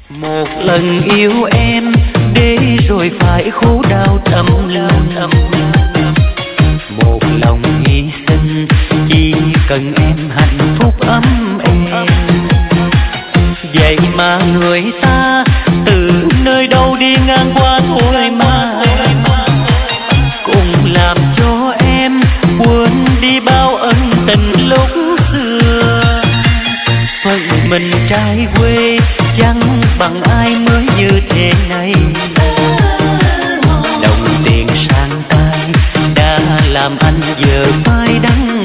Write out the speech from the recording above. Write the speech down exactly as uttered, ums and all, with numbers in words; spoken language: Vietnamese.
Một lần yêu em để rồi phải khổ đau thầm lặng, một lòng hy sinh chỉ cần em hạnh phúc ấm êm. Vậy mà người ta từ nơi đâu đi ngang qua thôi mà cùng làm cho em quên đi bao ân tình lúc xưa. Phận mình trai quê chẳng bằng ai mới như thế này. Đồng tiền sang tay đã làm anh giờ phải đắng